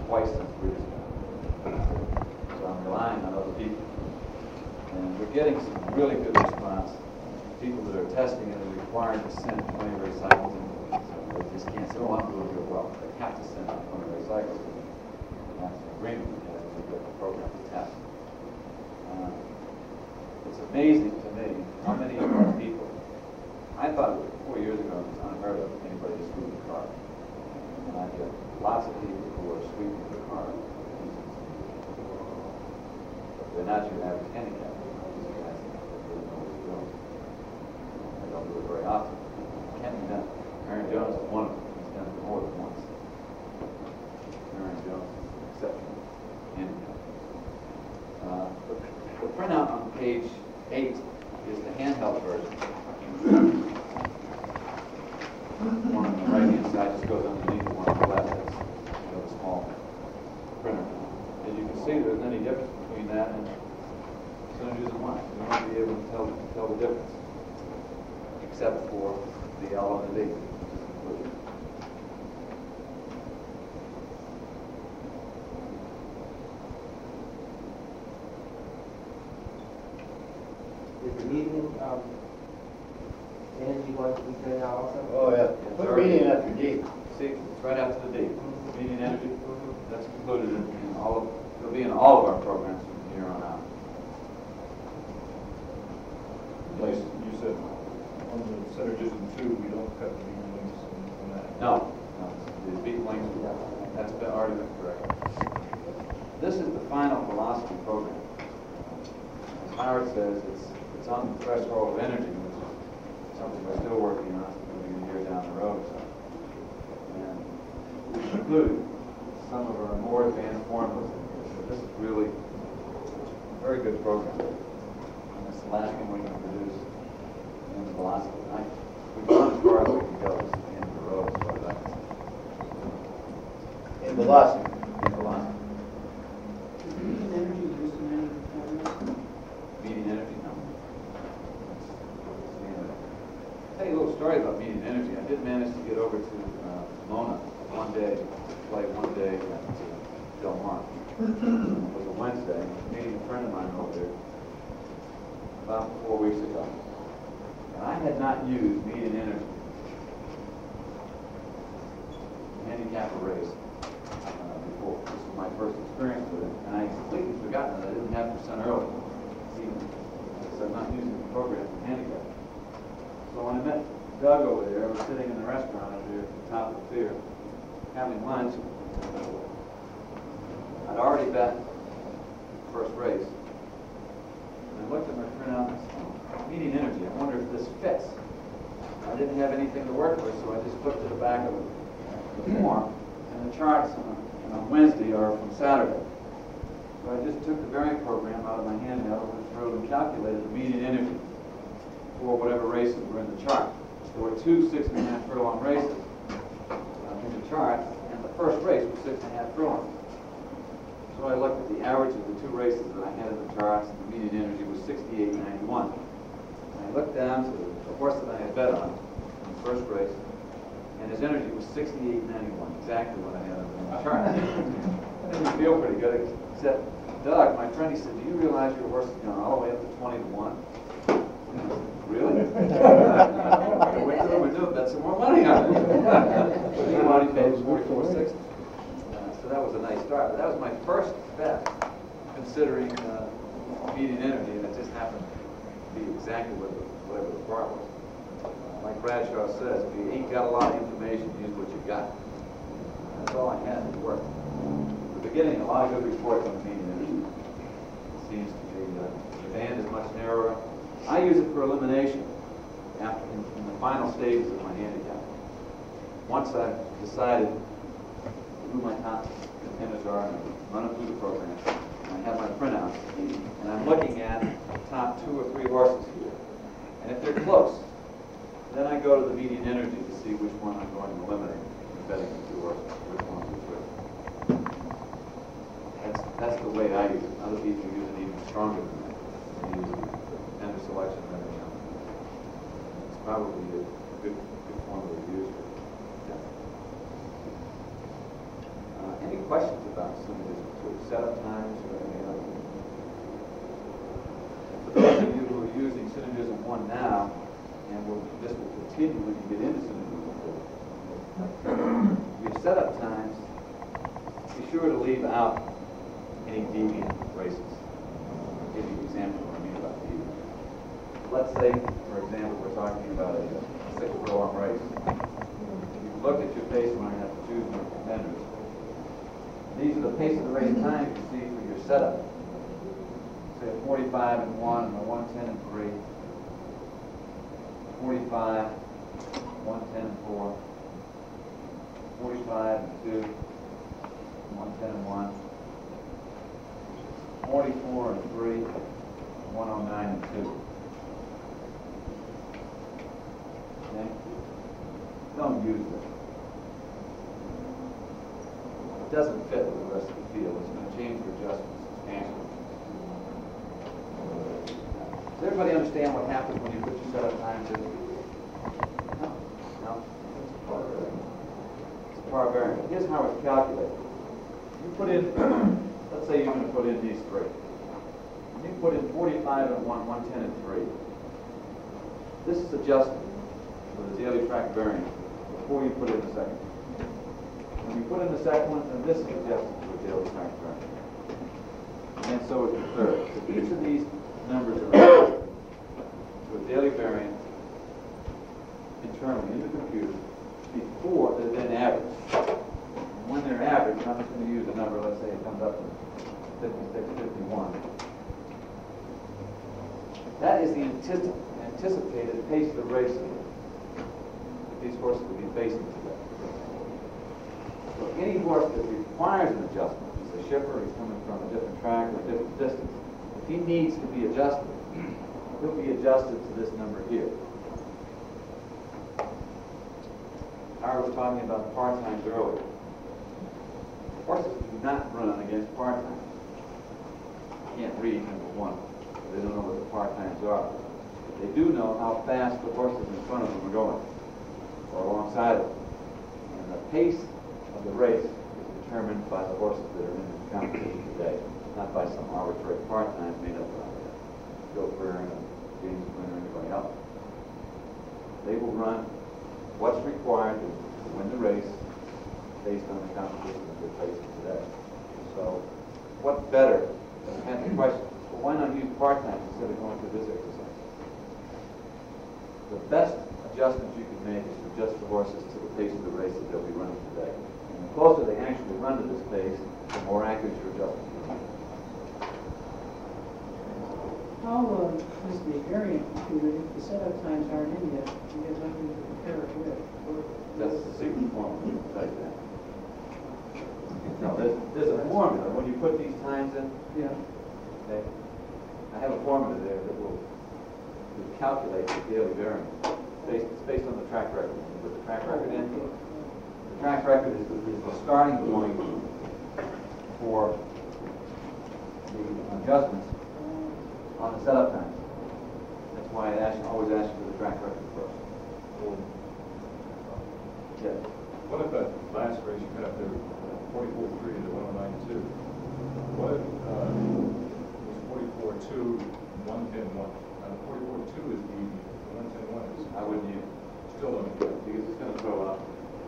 twice since 3 years ago. So I'm relying on other people. And we're getting some really good response. People that are testing it are required to send 20 array cycles in. So they just can't say, oh, I'm doing real well. They have to send out 20 array cycles. And that's an agreement we have to get the program to test. It's amazing to me how many of our people, I thought 4 years ago it was unheard of anybody to sweep the car. And I get lots of people who are sweeping the car. But they're not your average handicap. These guys really know what they're doing. They don't do it very often. It can't be done. Aaron Jones is one of them. He's done it more than once. Aaron Jones is an exceptional handicap. The printout on page 8 is the handheld version. One on the right-hand side just goes underneath the one on the left. That's a small printer. As you can see, there isn't any difference between that and Synergies and One. You won't be able to tell the difference, except for the L and the D, which is included. Is the median energy going to be turned out also? Oh, yeah. Put median after D. See, it's right after the D. Median energy, that's included in all of, it'll be in all of our programs from here on out. Yes, you said on the Synergism 2, we don't have the beam links on that. No, the beat links, that's been already been corrected. This is the final velocity program. As Howard says, it's on the threshold of energy, which is something we're still working on, maybe a year down the road. And we've included some of our more advanced formulas in here. So this is really a very good program. And it's the last thing we can produce in the velocity. We've gone as far as we can go. This is the end of the road as far as I can see. In velocity. In velocity. Median energy used in any formula? Median energy, no. I'll tell you a little story about median energy. I did manage to get over to Mona one day, play one day at Del Mar. It was a Wednesday. I was meeting a friend of mine over there about 4 weeks ago. And I had not used median energy handicap arrays before. This was my first experience with it. And I had completely forgotten that I didn't have percent early. So I'm not using the program for handicap. So when I met Doug over there, I was sitting in the restaurant over there at the top of the pier, having lunch. I'd already bet the first race. And I looked at my printout and said, oh, median energy, I wonder if this fits. I didn't have anything to work with, so I just flipped to the back of the form. And the charts on Wednesday are from Saturday. So I just took the variant program out of my handheld and through and calculated the median energy for whatever races were in the chart. There were 2 6.5 furlong races in the chart, and the first race was 6.5 furlongs. So I looked at the average of the 2 races that I had in the charts, and the median energy was 68.91. And I looked down to the horse that I had bet on in the first race, and his energy was 68.91, exactly what I had in the chart. That didn't feel pretty good. Except Doug, my friend, he said, do you realize your horse has gone all the way up to 20 to 1? Really? I went to the window and bet some more money on it. He already paid 44.60. So that was a nice start. But that was my first bet, considering median energy, and it just happened to be exactly whatever the bar was. Like Bradshaw says, if you ain't got a lot of information, use what you got. That's all I had to work. At the beginning, a lot of good reports on median energy. It seems to be the band is much narrower. I use it for elimination in the final stages of my handicap. Once I've decided who my top contenders are and run them through the program, and I have my printouts, and I'm looking at the top 2 or 3 horses here. And if they're close, then I go to the median energy to see which one I'm going to eliminate in betting the 2 horses, which one to switch. That's the way I use it. Other people use it even stronger than that. They use it tender selection and everything else. It's probably a good formula to use. Yeah. Any questions about some of these setup times or anything else? For those of you who are using Synergism 1 now, and this will continue when you get into Synergism 4, your setup times, be sure to leave out any deviant races. I'll give you an example of what I mean about deviant. Let's say, for example, we're talking about a 6-furlong race. You look at your pace line and have to choose your contenders. These are the pace of the race times you see for your setup. Say a 45 and 1 and a 110 and 3. 45, 110 and 4. 45 and 2. 110 and 1. 44 and 3. 109 and 2. Okay? Don't use it. It doesn't fit with the rest of the field. It's going to change your adjustments substantially. Does everybody understand what happens when you put your setup times in? No? No? It's a par variant. Here's how it's calculated. You put in, let's say you're going to put in these three. You put in 45 and 1, 110 and 3. This is adjusted for the daily track variance before you put in the second one. When you put in the second one, then this is adjusted to a daily track variance. And so is the third. So each of these numbers are adjusted to a daily variance internally in the computer before they're then averaged. And when they're averaged, I'm just going to use a number, let's say it comes up to 56, 51. That is the anticipated pace of the race that these horses will be facing today. So any horse that requires an adjustment, he's a shipper, he's coming from a different track or a different distance, if he needs to be adjusted, he'll be adjusted to this number here. I was talking about par times earlier. Horses do not run against par times. Can't read number one. They don't know what the par times are. They do know how fast the horses in front of them are going, or alongside of them. And the pace of the race is determined by the horses that are in the competition today, not by some arbitrary par times made up by Joe Byrne, James Quinn, or anybody else. They will run what's required to win the race based on the competition that they're facing today. So, what better than to answer the question? Why not use par times instead of going through this exercise? The best adjustment you can make is to adjust the horses to the pace of the race that they'll be running today. And the closer they actually run to this pace, the more accurate your adjustment will be. How is the variant computed if the setup times aren't in yet? You have nothing to compare it with. That's the secret formula. Like that. No, there's a formula. When you put these times in, Yeah. okay, I have a formula there that will calculate the daily variance. It's based on the track record. You put the track record in. The track record is the starting point for the adjustments on the setup time. That's why I always ask you for the track record first. Yes. What if that last race you had up there, 44.3 to 109.2? What if was 44.2, 110.1? 44.2 is the 110.1 is. I wouldn't use it. Still don't do it. Because it's going to throw up.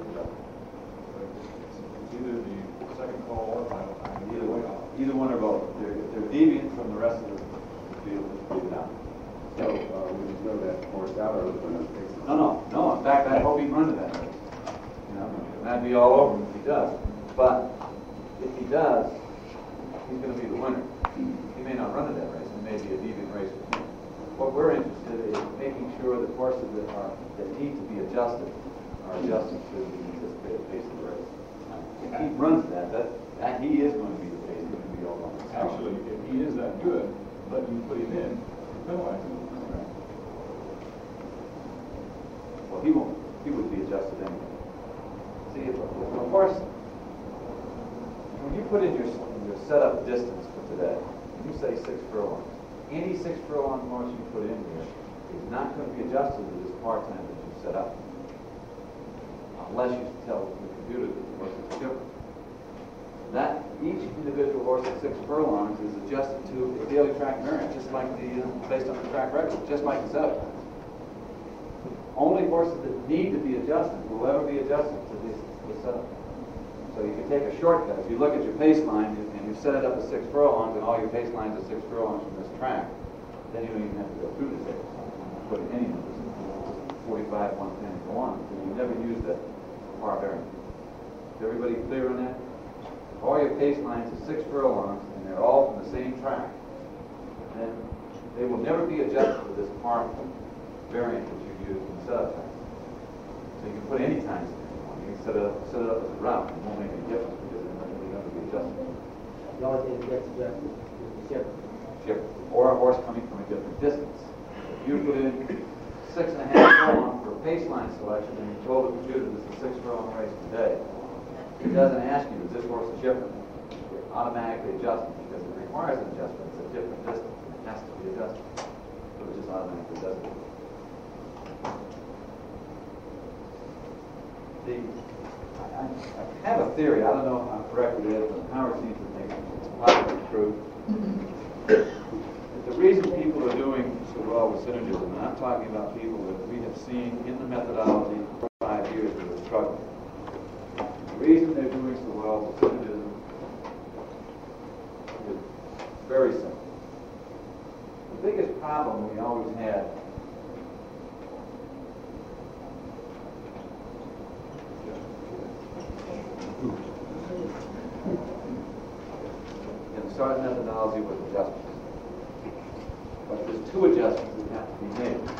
It's either the second call or final time. Either way, either one or both. If they're deviant from the rest of the field, just leave it out. So, we just throw that horse out, or we're going to fix it? No. In fact, I hope he'd run to that race. You know, that'd be all over him if he does. But if he does, he's going to be the winner. He may not run to that race. It may be a deviant race with him. What we're interested in is making sure that horses that need to be adjusted are adjusted to the anticipated pace of the race. If he runs that he is going to be the pace. He's going to be all on his own. Actually, if he is that good, let you put him in, penalize him. Well, he would be adjusted anyway. See, if a horse, when you put in your setup distance for today, you say 6 furlongs. Any 6 furlong horse you put in here is not going to be adjusted to this par time that you set up, unless you tell the computer that the horse is different. that each individual horse at 6 furlongs is adjusted to a daily track variant, just like based on the track record, just like the setup times. Only horses that need to be adjusted will ever be adjusted to the setup. So you can take a shortcut. If you look at your pace line and you set it up at 6 furlongs and all your pace lines are 6 furlongs from this track, then you don't even have to go through this exercise. Put in any numbers, 45, 110, and go on. So you never use that par variant. Is everybody clear on that? All your pace lines are 6 furlongs and they're all from the same track. And they will never be adjusted to this par variant that you use in the setup time. So you can put any times in there. You can set it up as a route. It won't make any difference because it will never be adjusted. The only thing that gets adjusted is the shipper. Ship. Or a horse coming from a different distance. If you put in 6.5 furlong for a pace line selection and you told the computer this is a 6 furlong race today, it doesn't ask you, is this horse a shipper? It automatically adjusts it because it requires an adjustment. It's a different distance. It has to be adjusted. So it just automatically does it. I have a theory. I don't know how correct it is, but Howard seems to think it's probably true. The reason people are doing so well with synergism, and I'm talking about people that we have seen in the methodology for 5 years that are struggling. The reason they're doing so well with synergism is very simple. The biggest problem we always had in the SART methodology was adjustments. But there's 2 adjustments that have to be made.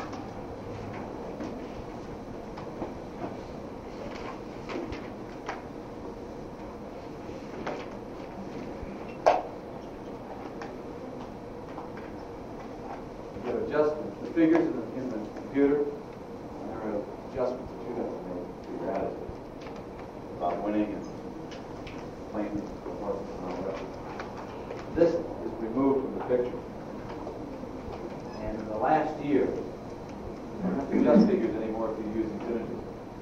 You have adjustments. The figures in the computer, there are adjustments that you have to make to your attitude about winning and playing the horses and all that. This is removed from the picture. And in the last year, you don't have to adjust figures anymore if you're using synergy.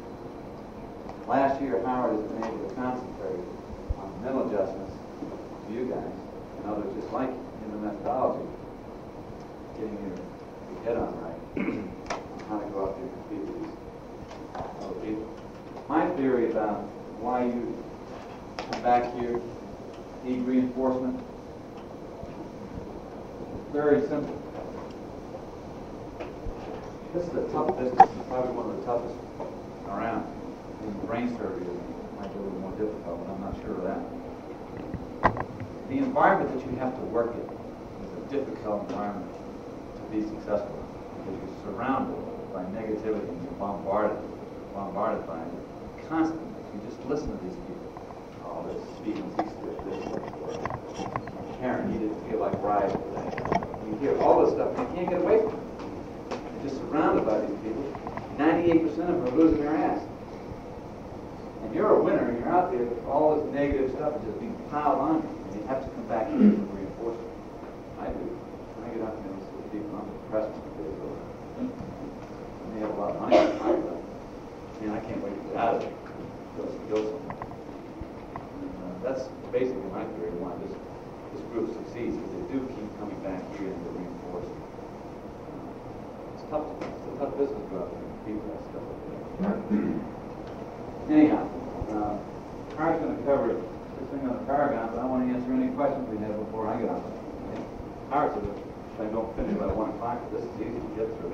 Last year, Howard has been able to concentrate on mental adjustments to you guys and others just like in the methodology, getting your head on right, on how to go out there and compete with these other people. My theory about why you come back here, need reinforcement, very simple. This is a tough business. It's probably one of the toughest around. The brain surgery might be a little more difficult, but I'm not sure of that. The environment that you have to work in is a difficult environment to be successful because you're surrounded by negativity and you're bombarded by it constantly. You just listen to these people. Oh, this Stevens, he's this. Karen, he didn't feel like riding today. You hear all this stuff and you can't get away from it. You're just surrounded by these people. 98% of them are losing their ass. And you're a winner and you're out there with all this negative stuff is just being piled on you. And you have to come back here and reinforce it. I do. When I get out there and see people, I'm depressed because they have a lot of money to find them. And I can't wait to get out of it. Go somewhere. And, that's basically my theory of why this group succeeds, because they do keep coming back here and get reinforced. It's tough. It's a tough business to go out there and compete with that stuff. Anyhow, Carr's going to cover this thing on the Paragon, but I want to answer any questions we have before I get on it. Car said if I don't finish by 1 o'clock, this is easy to get through.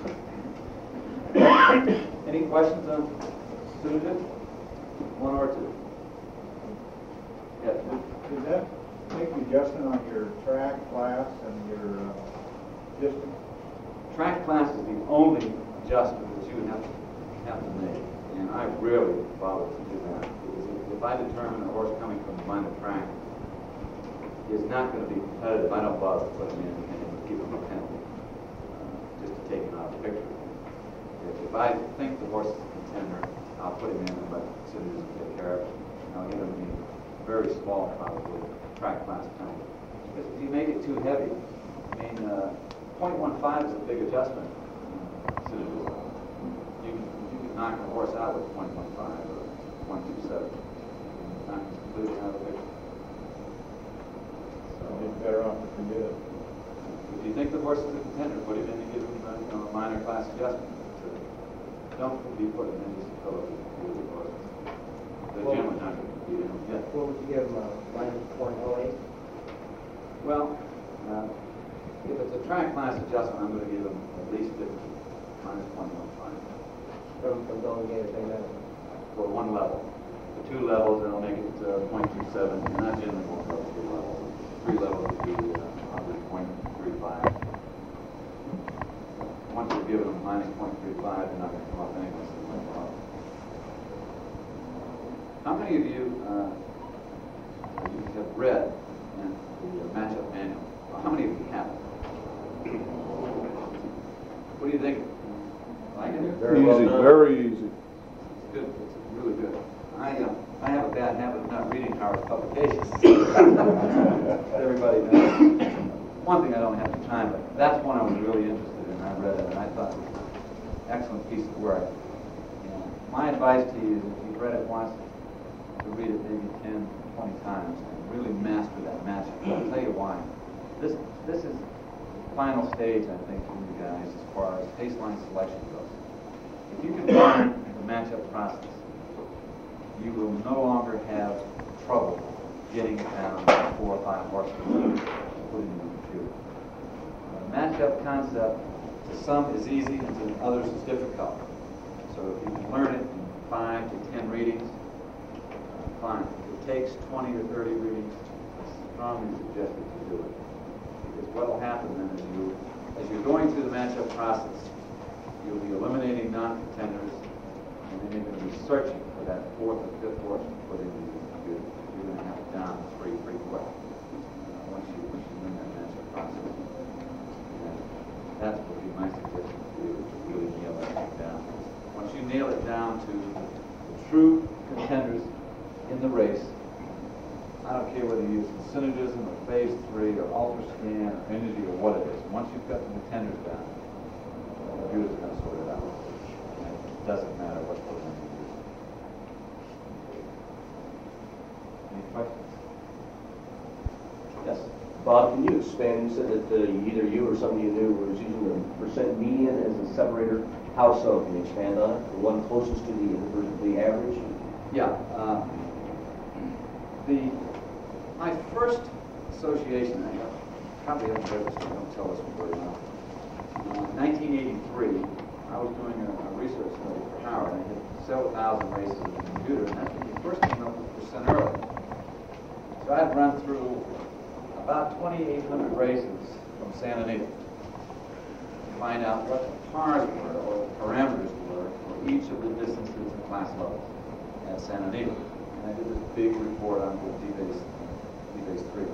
Any questions on Susan? 1 or 2? Yes. Did that make an adjustment on your track class and your distance? Track class is the only adjustment that you would have to make, and I rarely bother to do that. Because if I determine a horse coming from the line of track is not going to be competitive, I don't bother to put him in and give him a penalty just to take him out of the picture. If I think the horse is a contender, I'll put him in and let Susan take care of it. And I'll give him a very small, probably, track class penalty. Because if you make it too heavy, I mean, 0.15 is a big adjustment. You can knock a horse out with 0.15 or 0.27. Knock him completely out of the picture. you think the horse is a contender, put him in and give him a minor class adjustment. Don't be putting him in just to fill up the horses. They're generally not going to beat him yet. What would you give them, -0.08? Well, if it's a track class adjustment, I'm going to give him at least 50, -0.15. From going game to thing For one level. For two levels, it'll make it 0.27. You're not generally going to go 3 levels. 3 levels would be under 0.35. Once you've given them -0.35, they're not going to come up anyway. So no problem. How many of you have read the matchup manual? Well, how many of you haven't? What do you think? Like it? Easy, very easy. It's good. It's really good. I have a bad habit of not reading Howard's publications. Everybody knows. One thing I don't have the time, but that's one I was really interested in. I read it and I thought it was an excellent piece of work. My advice to you is if you've read it once, to read it maybe 10, 20 times and really master that matchup. I'll tell you why. This is the final stage, I think, for you guys as far as baseline selection goes. If you can learn the matchup process, you will no longer have trouble getting it down to 4 or 5 horses and putting it in the computer. The matchup concept to some is easy and to others is difficult. So if you can learn it in 5 to 10 readings, fine. If it takes 20 or 30 readings, I strongly suggest that you do it. Because what will happen then is as you're going through the matchup process, you'll be eliminating non-contenders, and then you're going to be searching for that 4th or 5th horse to put in the computer. You're going to have it down to 3 pretty quick once you learn that matchup process. And that's what would be my suggestion to you, to really nail that thing down. Once you nail it down to the true contenders in the race, I don't care whether you use synergism or phase 3 or ultrascan or energy or what it is. Once you've got the contenders down, the computer's going to sort it out. And it doesn't matter what program you use. Any questions? Yes. Bob, can you expand? You said that either you or somebody you knew was using the percent median as a separator. How so? Can you expand on it? The one closest to the average? Yeah. My first association, I probably haven't read this, so don't tell us very well. In 1983, I was doing a research study for Howard. I had several thousand races in the computer, and that's when we first came up with percent early. So I'd run through about 2,800 races from Santa Anita to find out what the pars were, or the parameters were, for each of the distances and class levels at Santa Anita. And I did this big report on the D-Base 3.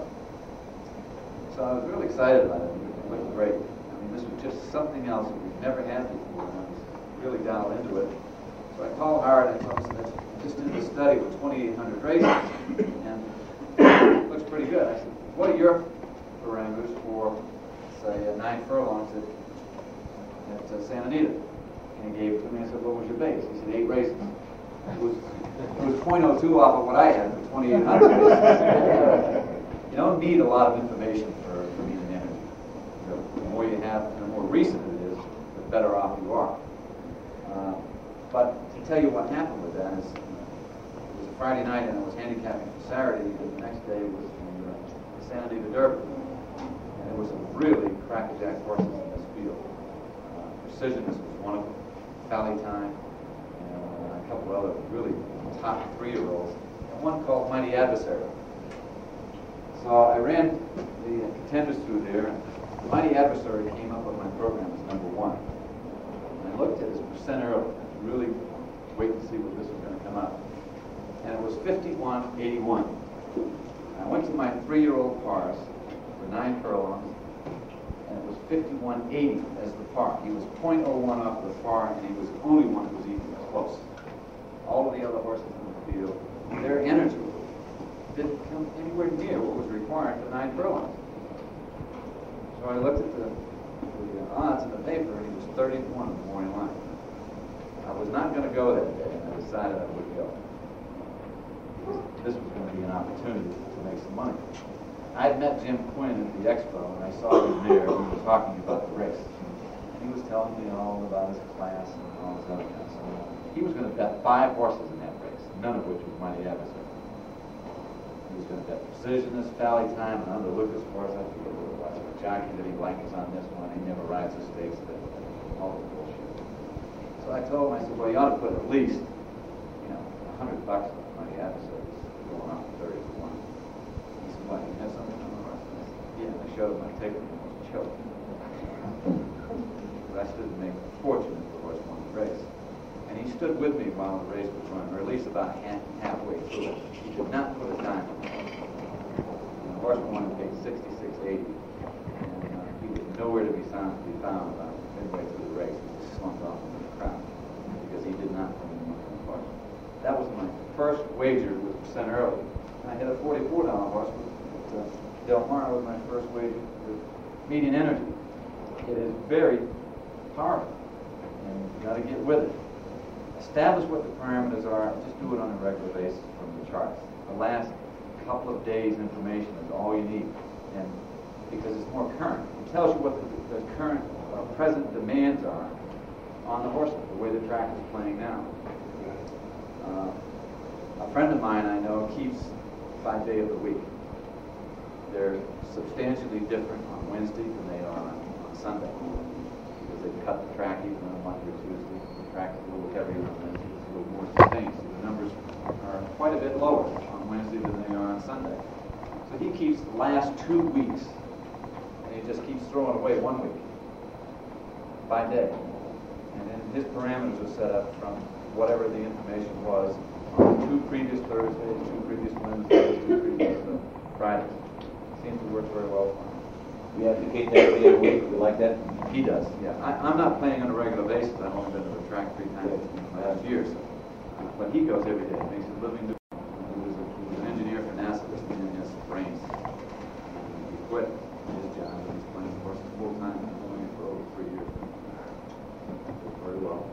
So I was really excited about it. It looked great. I mean, this was just something else that we've never had before, and I was really dialed into it. So I called Howard and I told him, I just did this study with 2,800 races, and it looks pretty good. I said, what are your parameters for, say, 9 furlongs at Santa Anita? And he gave it to me. I said, what was your base? He said, 8 races. It was 0.02 off of what I had for 2,800. You don't need a lot of information for median energy. The more you have, the more recent it is, the better off you are. But to tell you what happened with that is, it was a Friday night and I was handicapping for Saturday, and the next day was the Santa Anita Derby. And there was some really crackerjack horses in this field. Precisionist was one of them, Valley Time, and a couple of other really top 3-year-olds, and one called Mighty Adversary. So I ran the contenders through there, and Mighty Adversary came up on my program as number 1. And I looked at his percent early, really wait to see what this was going to come up. And it was 51.81. I went to my 3-year-old pars for 9 furlongs, and it was 51.80 as the par. He was 0.01 off the par, and he was the only one who was even close. All of the other horses in the field, their energy didn't come anywhere near what was required for 9 furlongs. So I looked at the odds in the paper, and he was 30 to 1 in the morning line. I was not going to go that day, and I decided I would go. This was going to be an opportunity to make some money. I I had met Jim Quinn at the expo, and I saw him there, and we were talking about the race. And he was telling me all about his class and all his other class. He was going to bet 5 horses in that race, none of which was Mighty Adversary. He was going to bet Precisionist, Valley Time, and under Lucas Horse, I forget what it was. A jockey that he likes on this one, he never rides the stakes, but all the bullshit. So I told him, I said, well, you ought to put at least, $100 on Mighty Adversaries, going on 30 to 1. He said, what, you have something on the horse? I said, yeah, and I showed him my ticket, and he was choked. But I stood to make a fortune if the horse won the race. And he stood with me while the race was running, or at least about halfway through it. He did not put a dime on it. And the horse won and paid $66.80. And he was nowhere to be found about midway through the race. He just slumped off into the crowd because he did not put any money on the horse. That was my first wager with Percent Early. And I hit a $44 horse with Del Mar was my first wager with Median Energy. It is very powerful, and you got to get with it. Establish what the parameters are. Just do it on a regular basis from the charts. The last couple of days' information is all you need, and because it's more current, it tells you what the current present demands are on the horseman, the way the track is playing now. A friend of mine I know keeps 5 day of the week. They're substantially different on Wednesday than they are on Sunday because they cut the track even on Monday or Tuesday. The track is a little heavier on Wednesday, it's a little more sustained. So the numbers are quite a bit lower on Wednesday than they are on Sunday. So he keeps the last 2 weeks, and he just keeps throwing away 1 week by day. And then his parameters are set up from whatever the information was on 2 previous Thursdays, 2 previous Wednesdays, 2 previous Fridays. Seems to work very well for him. You advocate that every week, you like that? He does, yeah. I'm not playing on a regular basis. I've only been to the track 3 times in the last year. So. But he goes every day. Makes his living. He was an engineer for NASA. This man has brains. He quit his job. He's playing horses full time. He's been doing it for over 3 years. Very well.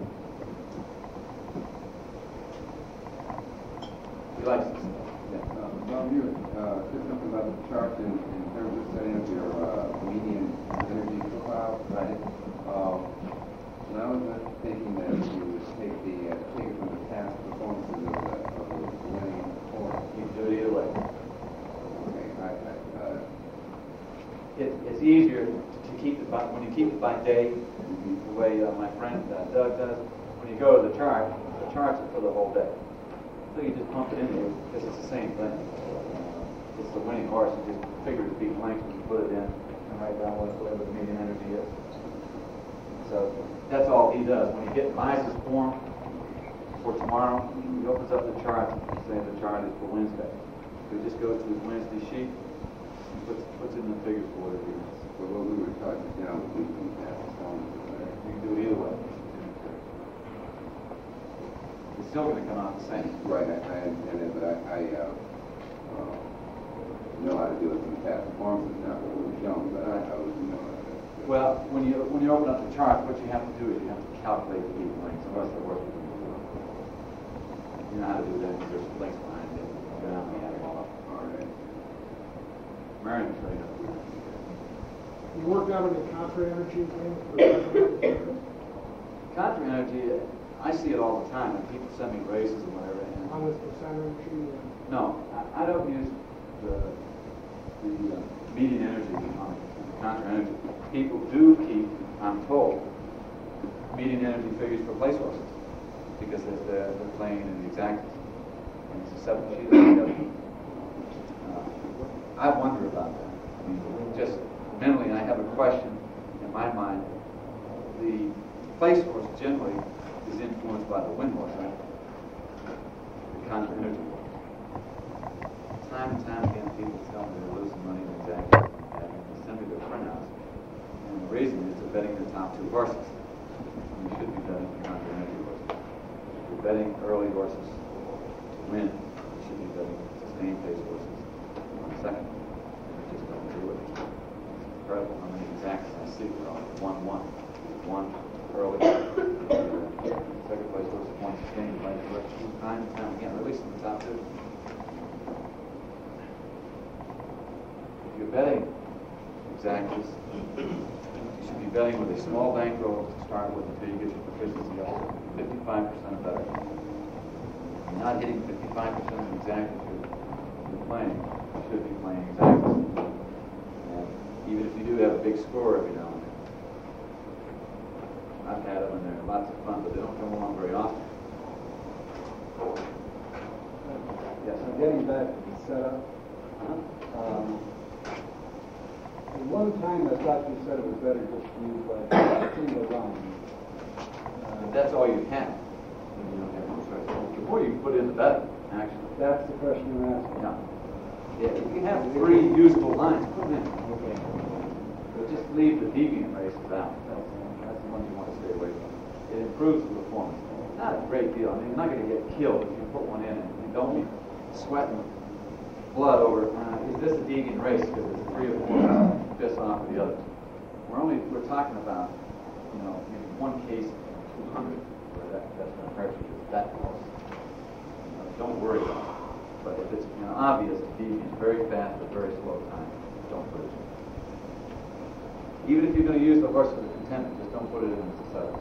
He likes it. Well, you said something about the charts in terms of setting up your median energy profile. Right. And I was thinking that you would take it from the past performances of the winning horse. You can do it either way. Okay, It's easier to keep it by, when you keep it by day, the way my friend Doug does. When you go to the charts are for the whole day. So you just pump it in there because it's the same thing. It's the winning horse. You just figure the beat length and you put it in and write down whatever the median energy is. So that's all he does. When he buys his form for tomorrow, he opens up the chart and says the chart is for Wednesday. So he just goes to his Wednesday sheet and puts in the figures for what it is. so what we were talking down with the past performances there. You can do it either way. It's still going to come out the same. Right, I understand that, but I know how to do it from the past performances now when we were young, but I was, Well, when you open up the chart, what you have to do is you have to calculate the beat length. So that's the work we're going to do. You know how to do that. There's some links behind it. Go down and add it all up. all right. Marion will show you how to do that. You worked out any contra energy thing for Contra energy, I see it all the time. And people send me races and whatever. on this percent energy? No, I don't use the median energy on the contra energy. People do keep, I'm told, median energy figures for place horses because they're playing in the exactas. And it's a 7 sheet of I wonder about that. I mean, just mentally, I have a question in my mind. The place horse generally is influenced by the wind horse, right? The contra energy. Time and time again, people tell me they're losing money in exactas and it's simply their printouts. And the reason is they're betting the top 2 horses. And you should be betting the contra energy horses. If you're betting early horses to win, you should be betting sustained pace horses on second. And you just don't do it. It's incredible how many exactas I see. They're all 1-1. 1 early. Second place horse, 1 sustained by the horse. Time and time again, at least in the top 2. If you you're betting exactas, you should be betting with a small bankroll to start with until you get your proficiency up to 55% or better. If you're not hitting 55% of exactas you're playing, you should be playing exactas. And even if you do have a big score every now and then. I've had them and they're lots of fun, but they don't come along very often. Yes. So getting back to the setup, at one time I thought you said it was better just to use like a single line. But that's all you have. You don't have no choice. The more you put in, the better, actually. That's the question I'm asking. Yeah. Yeah, if you have 3 usable lines, put them in. Okay. But just leave the deviant races out. That's the ones you want to stay away from. It improves the performance. Not a great deal. I mean, you're not going to get killed if you put one in and you don't be sweating blood over, is this a deviant race because it's 3 or 4 piss off of the others. We're talking about, maybe one case in 200 where that's going to hurt you that close. Don't worry about it. But if it's obvious deviant, very fast or very slow time, don't put it in. Even if you're going to use the horse as a contender, just don't put it in as a setup.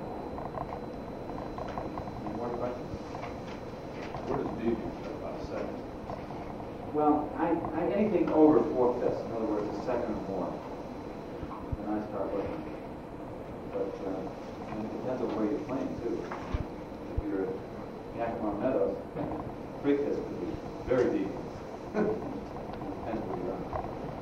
Any more questions? Where does deviant fit about a second? Well, anything over 4/5, in other words, a second or more, then I start looking. But it depends on where you're playing too. If you're at Yakima Meadows, 3/5 could be very deep. Depends where you're at.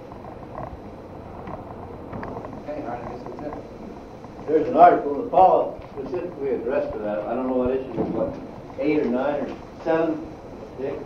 Okay, all right, I guess that's it. There's an article that Paul specifically addressed to that. I don't know what issue, what, 8 or 9 or 7, Dick?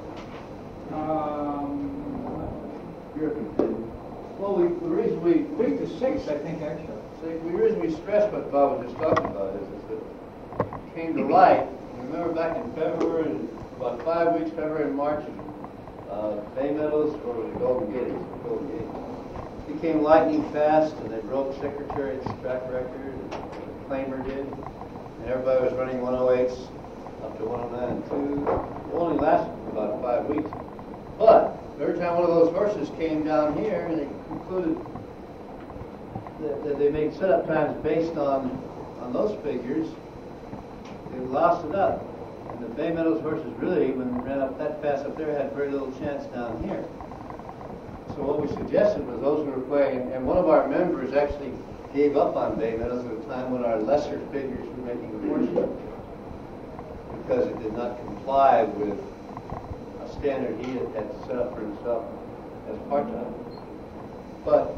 You're confused. Well, the reason we 5 to 6, I think, actually. the reason we stress what Bob was just talking about is that it came to light. Remember back in February, about 5 weeks, February and March, Bay Meadows or the Golden Gate, became lightning fast, and they broke Secretariat's track record, and the claimer did, and everybody was running 108s up to 109.2. It only lasted for about 5 weeks. But every time one of those horses came down here, and they concluded that they made setup times based on those figures, they lost it up. And the Bay Meadows horses really, when they ran up that fast up there, had very little chance down here. So what we suggested was those who were playing, and one of our members actually gave up on Bay Meadows at a time when our lesser figures were making a fortune, because it did not comply with a standard he had set up for himself as part-time. But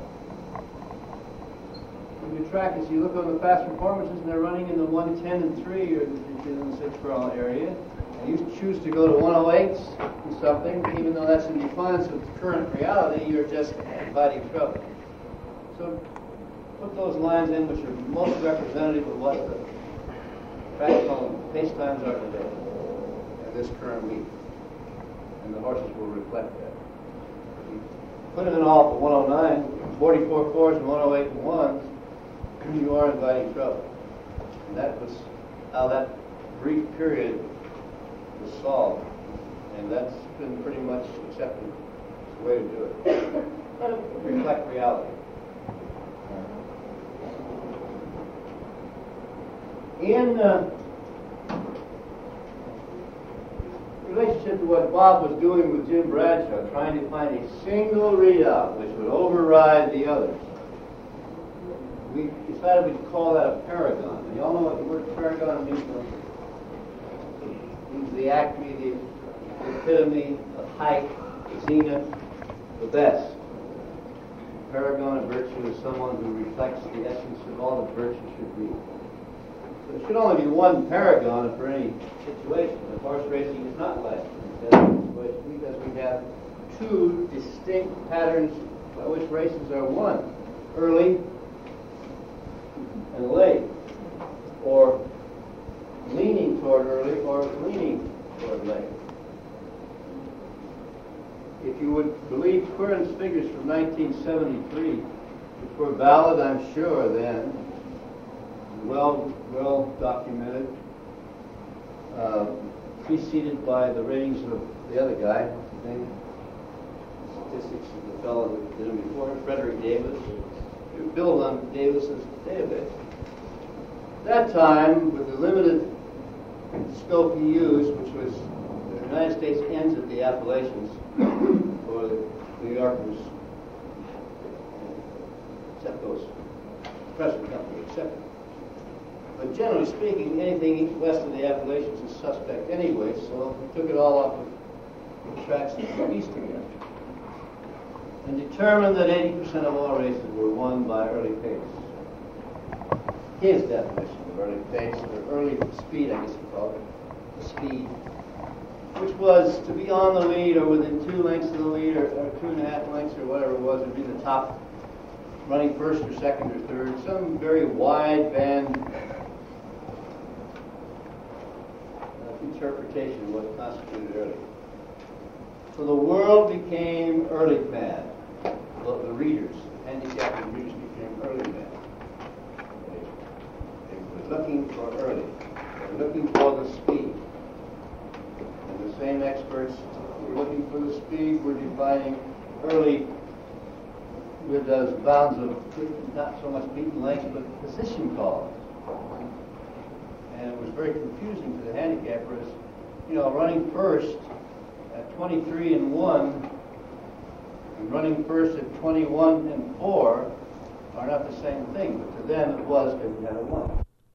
when you track, as you look on the past performances, and they're running in the 110 and 3 or in the 6 furlong area, and you choose to go to 108s and something, even though that's in defiance of current reality, you're just inviting trouble. So put those lines in which are most representative of what the practical pace times are today in this current week. And the horses will reflect that. If you put them in all for 109, 44 4s and 108 and 1s, you are inviting trouble. And that was how that brief period was solved. And that's been pretty much accepted as the way to do it. Let it reflect reality. In relationship to what Bob was doing with Jim Bradshaw, trying to find a single readout which would override the others, we decided we'd call that a paragon. And you all know what the word paragon means? It means the acme, the epitome, the height, the zenith, the best. Paragon of virtue is someone who reflects the essence of all that virtue should be. So there should only be one paragon for any situation. But horse racing is not like that situation because we have 2 distinct patterns by which races are won: early and late, or leaning toward early or leaning toward late. If you would believe Quirin's figures from 1973, which were valid, I'm sure, then, well documented, preceded by the ratings of the other guy, what's his name? statistics of the fellow that did it before, Frederick Davis. It built on Davis's database. At that time, with the limited scope he used, which was the United States ends at the Appalachians, or the New Yorkers, except those present company, except. But generally speaking, anything west of the Appalachians is suspect anyway, so we took it all off of the tracks that go east again. And determined that 80% of all races were won by early pace. His definition of early pace, or early speed, I guess you call it, the speed, which was to be on the lead or within 2 lengths of the lead, or 2.5 lengths, or whatever it was, to be the top, running first or second or third, some very wide band interpretation of what constituted early. So the world became early mad. The readers, handicapped readers became early mad. They were looking for early. They were looking for the speed. And the same experts who were looking for the speed were defining early with those bounds of not so much beaten length, but position calls. And it was very confusing to the handicappers. You know, running first at 23 and 1 and running first at 21 and 4 are not the same thing, but to them it was because you had a 1.